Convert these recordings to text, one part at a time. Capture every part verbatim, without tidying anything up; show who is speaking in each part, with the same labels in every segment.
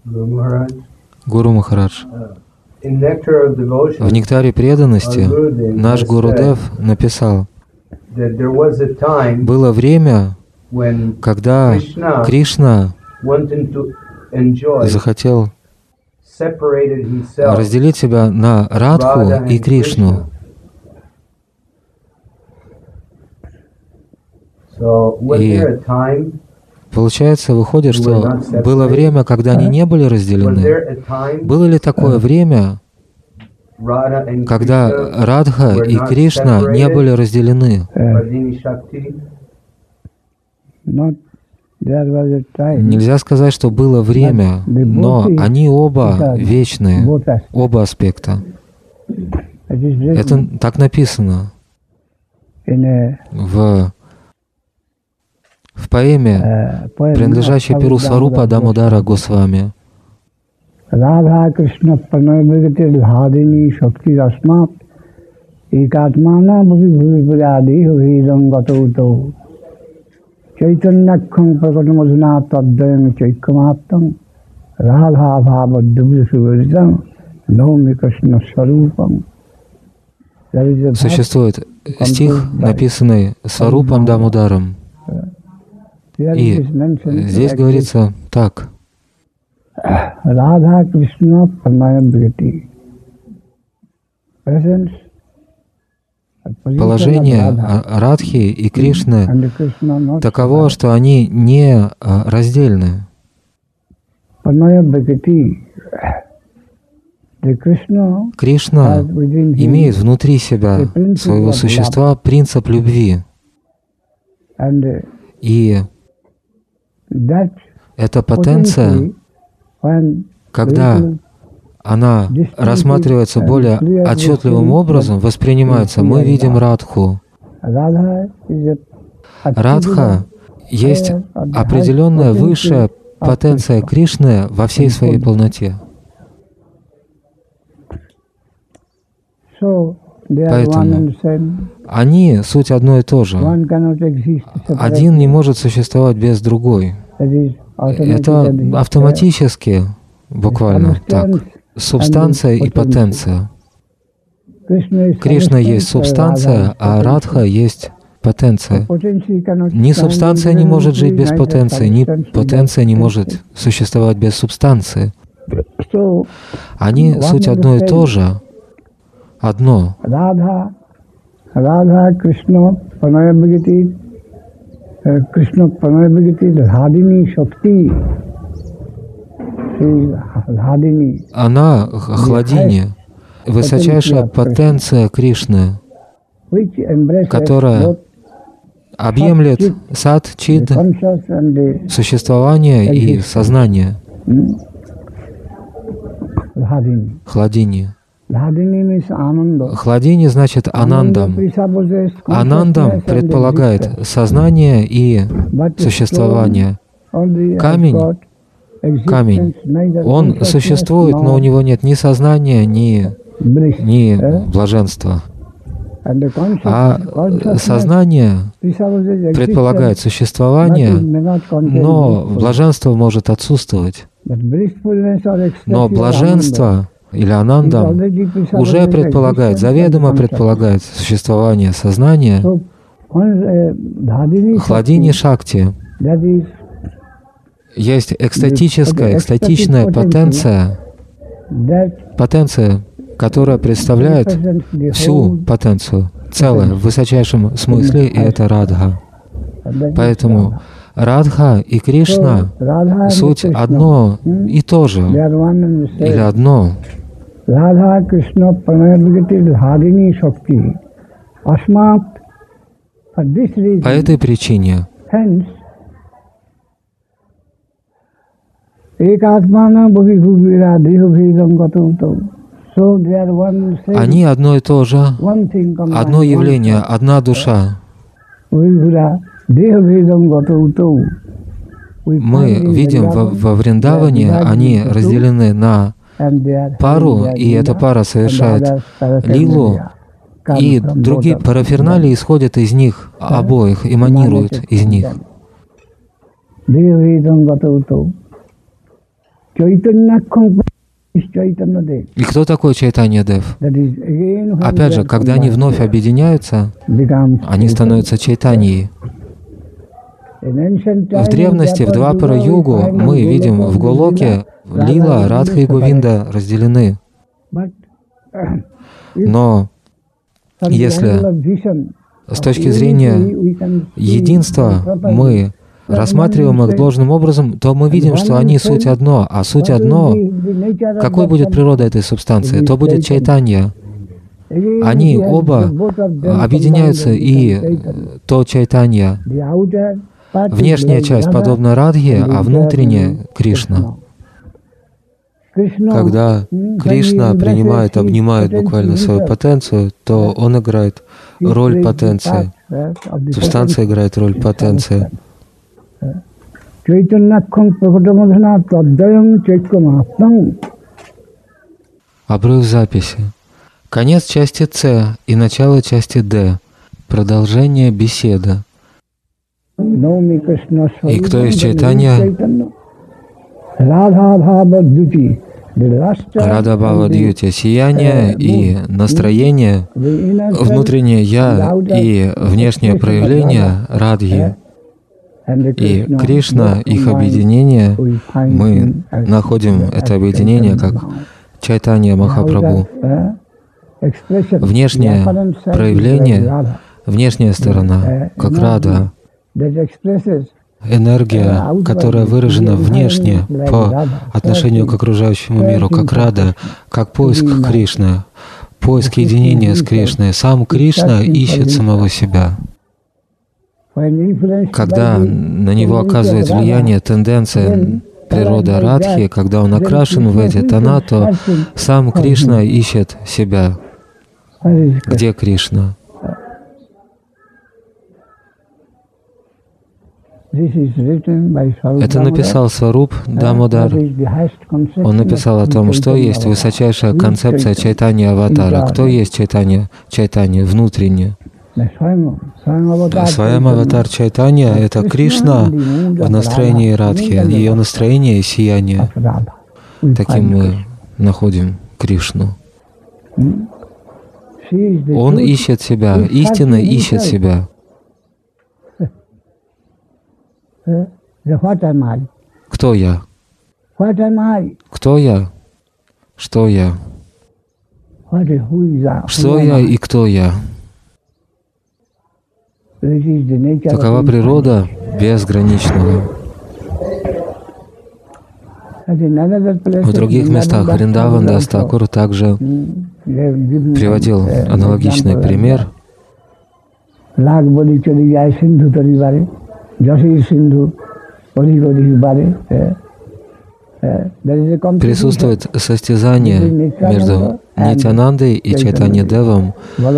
Speaker 1: Гуру Махарадж. В «Нектаре преданности» наш Гурудев написал: было время, когда Кришна захотел разделить себя на Радху и Кришну. И получается, выходит, что было время, когда они не были разделены. Было ли такое время, когда Радха и Кришна не были разделены? Нельзя сказать, что было время, но они оба вечные, оба аспекта. Это так написано в, в поэме, принадлежащей перу Сварупа Дамодара Госвами.
Speaker 2: Радха Кришна Пранавагати Дхадини Шакти Расмат Ekatmana Bhuvi Bhuvi Puradi Hridam Gatauto Chaitanyakkham Prakatamadhuna Tadayam Chaikamatam Radha Bhavadabhya Suvaritam Naumi Krishna Swarupam.
Speaker 1: Существует стих, написанный Сварупом Дамодаром. И здесь говорится так.
Speaker 2: Радha Krishna Pranayabhagati.
Speaker 1: Положение Радхи и Кришны таково, что они не раздельны. Кришна имеет внутри себя, своего существа, принцип любви. И эта потенция, когда она рассматривается более отчетливым образом, воспринимается, мы видим Радху. Радха есть определенная высшая потенция Кришны во всей своей полноте. Поэтому они суть одно и то же. Один не может существовать без другой. Это автоматически, буквально так. Субстанция и потенция. Кришна есть субстанция, а Радха есть потенция. Ни субстанция не может жить без потенции, ни потенция не может существовать без субстанции. Они суть одно и то же. Одно.
Speaker 2: Радха Кришна Пранавагати Кришна Пранавагати Дхадини Шакти.
Speaker 1: Она Хладини, высочайшая потенция Кришны, которая объемлет сад, чид, существование и сознание. Хладини. Хладини значит анандам. Анандам предполагает сознание и существование. Камень, камень, он существует, но у него нет ни сознания, ни, ни блаженства. А сознание предполагает существование, но блаженство может отсутствовать. Но блаженство или анандам уже предполагает, заведомо предполагает существование сознания. Хладини Шакти есть экстатическая, экстатичная потенция, потенция, которая представляет всю потенцию, целое, в высочайшем смысле, и это Радха. Поэтому Радха и Кришна — суть одно и то же, или одно.
Speaker 2: Радха Кришна Пранавагати Дхадини Шакти.
Speaker 1: По этой причине они одно и то же, одно явление, одна душа. Мы видим во, во Вриндаване, они разделены на пару, и эта пара совершает лилу, и другие параферналии исходят из них обоих, эманируют из них. И кто такой Чайтанья Дев? Опять же, когда они вновь объединяются, они становятся Чайтаньей. В древности, в Двапара-югу, мы видим в Голоке Лила, Радха и Говинда разделены. Но если с точки зрения единства мы рассматриваем их должным образом, то мы видим, что они суть одно, а суть одно, какой будет природа этой субстанции, то будет Чайтанья. Они оба объединяются, и то Чайтанья. Внешняя часть подобна Радхе, а внутренняя — Кришна. Когда Кришна принимает, обнимает буквально свою потенцию, то он играет роль потенции. Субстанция играет роль потенции. Обрыв записи. Конец части С и начало части Д. Продолжение беседы. И кто из Чайтанья? Рада Бхава Дьюти, сияние и настроение, внутреннее Я и внешнее проявление Радхи и Кришна, их объединение, мы находим это объединение как Чайтанья Махапрабху. Внешнее проявление, внешняя сторона, как Рада, энергия, которая выражена внешне по отношению к окружающему миру, как Рада, как поиск Кришны, поиск единения с Кришной. Сам Кришна ищет самого себя. Когда на него оказывает влияние тенденция природа Радхи, когда он окрашен в эти тона, то сам Кришна ищет себя. Где Кришна? Это написал Сваруб Дамодар. Он написал о том, что есть высочайшая концепция Чайтанья Аватара. Кто есть Чайтанья? Чайтанья внутренне. Своем аватар Чайтанья — это Кришна в настроении Радхи, ее настроение и сияние. Таким мы находим Кришну. Он ищет себя, истинно ищет себя. Кто я? Кто я? Что я? Что я и кто я? Такова природа безграничного. В других местах Вриндаван Дас Такур также приводил аналогичный пример. Присутствует состязание между Нитьянандой и Чайтанья Девом,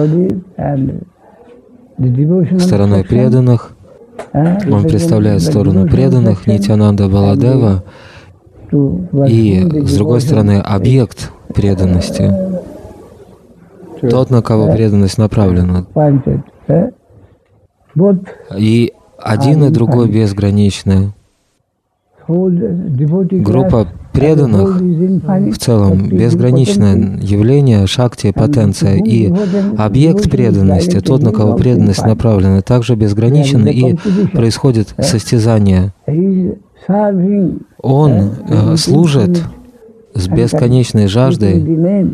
Speaker 1: стороной преданных. Он представляет сторону преданных, Нитьянанда Баладева, и, с другой стороны, объект преданности, тот, на кого преданность направлена. И один и другой безграничны. Группа преданных в целом безграничное явление, шакти, потенция, и объект преданности, тот, на кого преданность направлена, также безграничен, и происходит состязание. Он э, служит с бесконечной жаждой.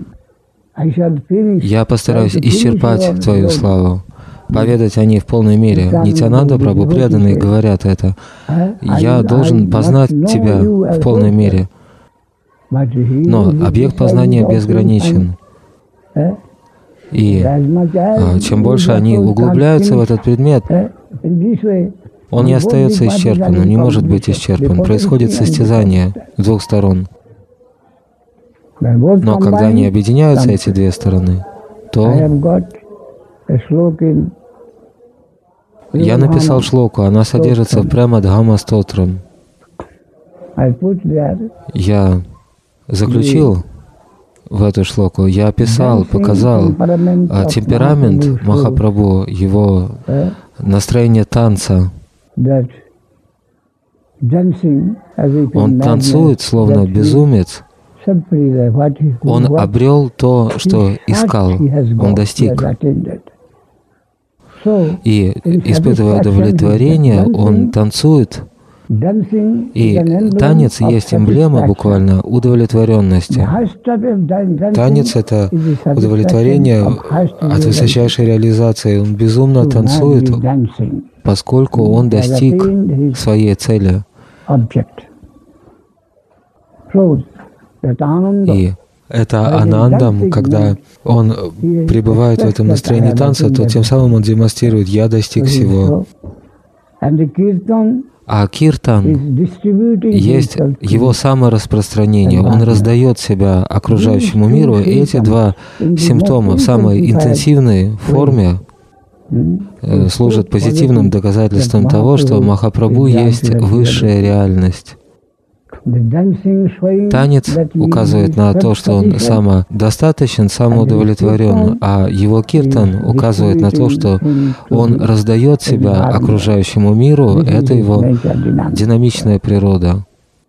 Speaker 1: Я постараюсь исчерпать Твою славу, поведать о ней в полной мере. Нитьянанда Прабху, преданные, говорят это. Я должен познать Тебя в полной мере. Но объект познания безграничен. И а, чем больше они углубляются в этот предмет, он не остается исчерпанным, не может быть исчерпан. Происходит состязание с двух сторон. Но когда они объединяются, эти две стороны, то я написал шлоку, она содержится в Премадхама Стотрам. Я заключил в эту шлоку, я описал, показал а, темперамент Махапрабху, его настроение танца. Он танцует, словно безумец. Он обрел то, что искал, он достиг. И, испытывая удовлетворение, он танцует. И танец есть эмблема буквально удовлетворенности. Танец — это удовлетворение от высочайшей реализации. Он безумно танцует, поскольку он достиг своей цели. И это анандам, когда он пребывает в этом настроении танца, то тем самым он демонстрирует: «Я достиг всего». А киртан есть его самораспространение. Он раздает себя окружающему миру. И эти два симптома в самой интенсивной форме служат позитивным доказательством того, что Махапрабху есть высшая реальность. Танец указывает на то, что он самодостаточен, самоудовлетворен, а его киртан указывает на то, что он раздает себя окружающему миру. Это его динамичная природа.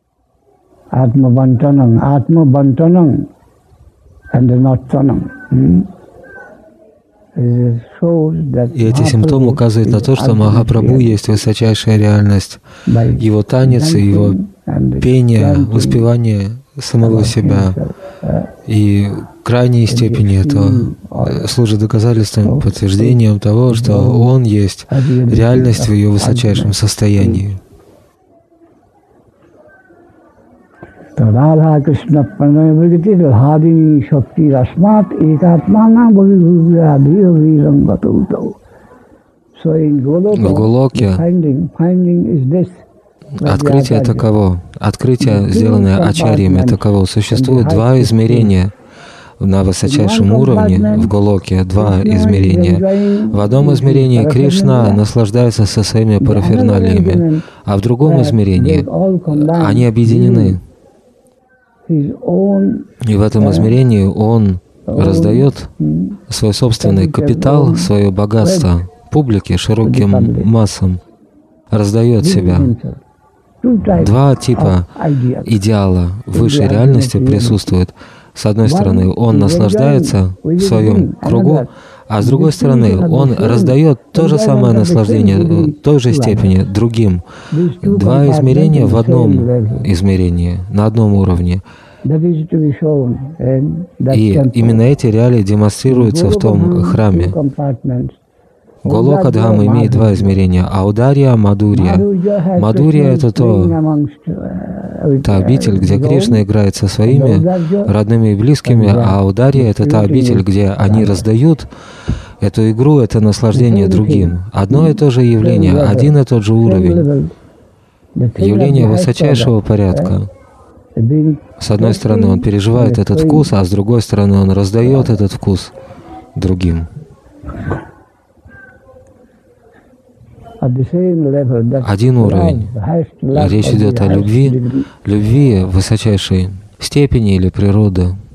Speaker 1: И эти симптомы указывают на то, что Махапрабху есть высочайшая реальность. Его танец, его пение, воспевание самого себя. И в крайней степени это служит доказательством, подтверждением того, что Он есть реальность в ее высочайшем состоянии.
Speaker 2: Radha Krishna Pranayavagati Radhini Shakti Rasmat Ekatmana Bhavibhuvya Bhiyaviram Gatauto.
Speaker 1: В Голоке открытие таково, открытие, сделанное ачарьями, таково. Существует два измерения на высочайшем уровне в Голоке, два измерения. В одном измерении Кришна наслаждается со своими параферналиями, а в другом измерении они объединены. И в этом измерении он раздает свой собственный капитал, свое богатство публике, широким массам, раздает себя. Два типа идеала высшей реальности присутствуют. С одной стороны, он наслаждается в своем кругу, а с другой стороны, он раздает то же самое наслаждение в той же степени другим. Два измерения в одном измерении, на одном уровне. И именно эти реалии демонстрируются в том храме. Голока-дхам имеет два измерения — Аударья, Мадурья. Мадурья — это то, та обитель, где Кришна играет со своими родными и близкими, а Аударья — это та обитель, где они раздают эту игру, это наслаждение другим. Одно и то же явление, один и тот же уровень. Явление высочайшего порядка. С одной стороны, он переживает этот вкус, а с другой стороны, он раздает этот вкус другим. Один уровень. Речь идет о любви, любви высочайшей степени или природы.